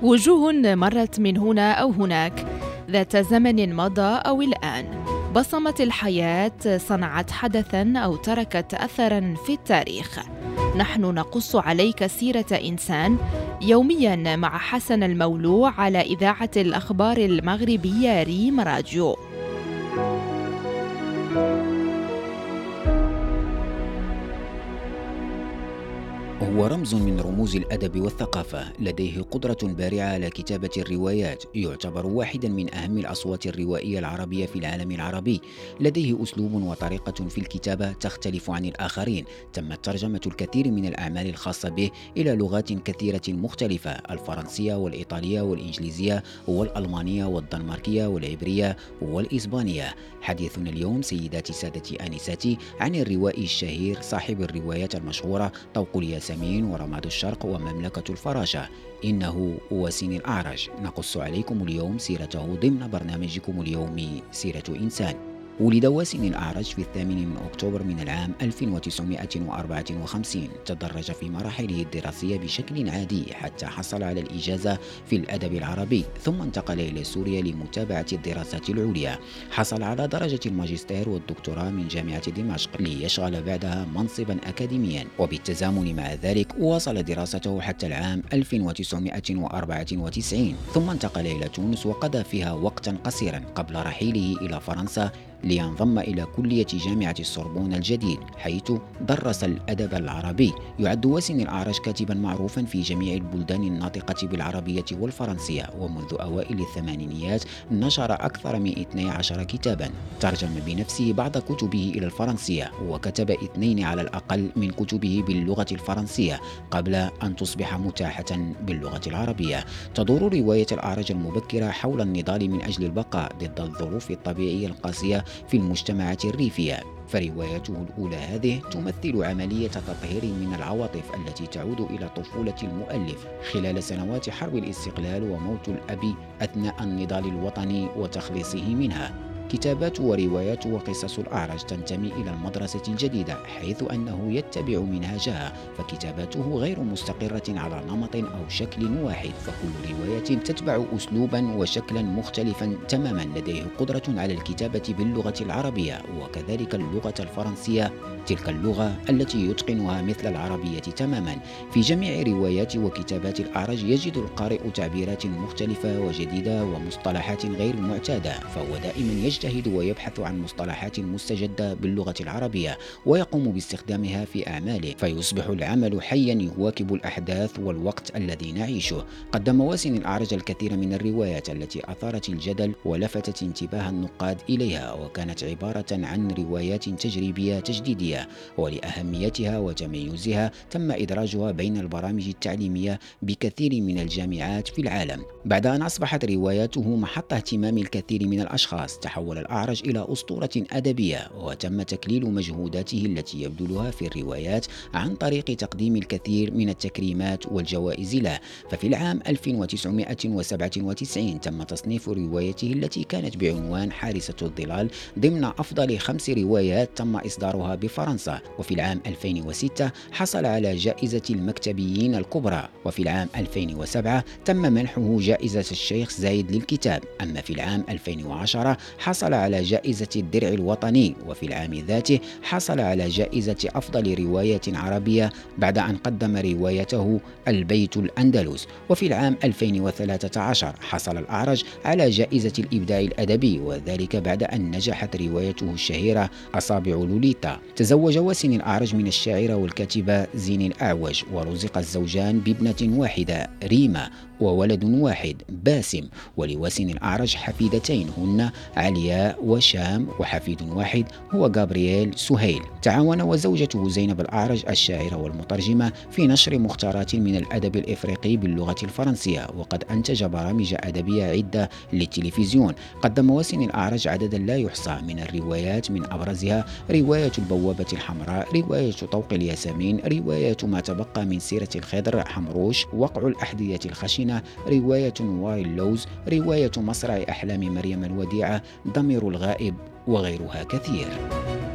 وجوه مرت من هنا أو هناك، ذات زمن مضى أو الآن، بصمت الحياة، صنعت حدثاً أو تركت أثراً في التاريخ. نحن نقص عليك سيرة إنسان يومياً مع حسن المولوع على إذاعة الأخبار المغربية ريم راديو. هو رمز من رموز الأدب والثقافة، لديه قدرة بارعة على كتابة الروايات، يعتبر واحدا من أهم الأصوات الروائية العربية في العالم العربي. لديه أسلوب وطريقة في الكتابة تختلف عن الآخرين. تمت ترجمة الكثير من الأعمال الخاصة به إلى لغات كثيرة مختلفة: الفرنسية والإيطالية والإنجليزية والألمانية والدنماركية والعبرية والإسبانية. حديثنا اليوم سيداتي سادتي آنساتي عن الروائي الشهير صاحب الروايات المشهورة طوق الياسمين ورماد الشرق ومملكة الفراشة، إنه واسين الأعرج. نقص عليكم اليوم سيرته ضمن برنامجكم اليومي سيرة إنسان. ولد واسين الأعرج في 8 من أكتوبر من العام 1954. تدرج في مراحله الدراسية بشكل عادي حتى حصل على الإجازة في الأدب العربي، ثم انتقل إلى سوريا لمتابعة الدراسات العليا. حصل على درجة الماجستير والدكتوراه من جامعة دمشق، ليشغل بعدها منصبا أكاديميا، وبالتزامن مع ذلك واصل دراسته حتى العام 1994، ثم انتقل إلى تونس وقضى فيها وقتا قصيرا قبل رحيله إلى فرنسا لينضم إلى كلية جامعة السوربون الجديد، حيث درس الأدب العربي. يعد واسين الأعرج كاتبا معروفا في جميع البلدان الناطقة بالعربية والفرنسية، ومنذ أوائل الثمانينيات نشر أكثر من 12 كتابا. ترجم بنفسه بعض كتبه إلى الفرنسية، وكتب 2 على الأقل من كتبه باللغة الفرنسية قبل أن تصبح متاحة باللغة العربية. تدور رواية الأعرج المبكرة حول النضال من أجل البقاء ضد الظروف الطبيعية القاسية في المجتمعات الريفية. فروايته الأولى هذه تمثل عملية تطهير من العواطف التي تعود إلى طفولة المؤلف خلال سنوات حرب الاستقلال وموت الأب أثناء النضال الوطني وتخليصه منها. كتابات وروايات وقصص الأعرج تنتمي إلى المدرسة الجديدة، حيث أنه يتبع منهجها، فكتاباته غير مستقرة على نمط أو شكل واحد، فكل رواية تتبع أسلوبا وشكلا مختلفا تماما. لديه قدرة على الكتابة باللغة العربية وكذلك اللغة الفرنسية، تلك اللغة التي يتقنها مثل العربية تماما. في جميع روايات وكتابات الأعرج يجد القارئ تعبيرات مختلفة وجديدة ومصطلحات غير معتادة، فهو دائما يجتهد ويبحث عن مصطلحات مستجدة باللغة العربية ويقوم باستخدامها في أعماله، فيصبح العمل حيا يواكب الأحداث والوقت الذي نعيشه. قدم واسين الأعرج الكثير من الروايات التي أثارت الجدل ولفتت انتباه النقاد إليها، وكانت عبارة عن روايات تجريبية تجديدية، ولأهميتها وتميزها تم إدراجها بين البرامج التعليمية بكثير من الجامعات في العالم. بعد أن أصبحت رواياته محط اهتمام الكثير من الأشخاص، تحول الأعرج إلى أسطورة أدبية، وتم تكليل مجهوداته التي يبذلها في الروايات عن طريق تقديم الكثير من التكريمات والجوائز له. ففي العام 1997 تم تصنيف روايته التي كانت بعنوان حارسة الظلال ضمن أفضل 5 روايات تم إصدارها بفرنسا. وفي العام 2006 حصل على جائزة المكتبيين الكبرى، وفي العام 2007 تم منحه جائزة الشيخ زايد للكتاب. أما في العام 2010 حصل على جائزة الدرع الوطني، وفي العام ذاته حصل على جائزة أفضل رواية عربية بعد أن قدم روايته البيت الأندلس. وفي العام 2013 حصل الأعرج على جائزة الإبداع الأدبي، وذلك بعد أن نجحت روايته الشهيرة أصابع لوليتا. تزوج واسين الأعرج من الشاعرة والكاتبة زين الأعوج، ورزق الزوجان بابنة واحدة ريما وولد واحد باسم. ولواسين الأعرج حفيدتين هن علياء وشام، وحفيد واحد هو غابرييل سهيل. تعاون وزوجته زينب الأعرج الشاعرة والمترجمة في نشر مختارات من الأدب الإفريقي باللغة الفرنسية، وقد أنتج برامج أدبية عدة للتلفزيون. قدم واسين الأعرج عددا لا يحصى من الروايات، من أبرزها رواية البوابة الحمراء، رواية طوق الياسمين، رواية ما تبقى من سيرة الخضر حمروش، وقع الأحذية الخشنة، رواية نوار اللوز، رواية مصرع أحلام مريم الوديعة، ضمير الغائب، وغيرها كثير.